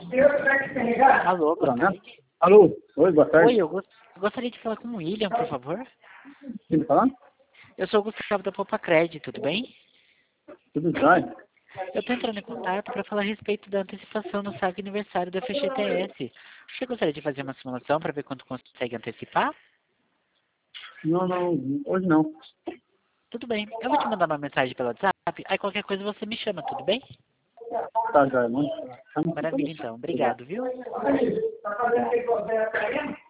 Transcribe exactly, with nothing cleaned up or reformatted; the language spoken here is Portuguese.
Alô, boa Pronto, né? tarde. Alô? Oi, boa tarde. Oi, eu gos- gostaria de falar com o William, por favor. Quem tá falando? Eu sou o Gustavo da Popa Cred, tudo bem? Tudo jóia? Eu estou entrando em contato para falar a respeito da antecipação no saque aniversário da F G T S. Você gostaria de fazer uma simulação para ver quanto consegue antecipar? Não, não, hoje não. Tudo bem. Eu vou te mandar uma mensagem pelo WhatsApp, aí qualquer coisa você me chama, tudo bem? Tá jóia, não. Maravilha, então. Obrigado, viu?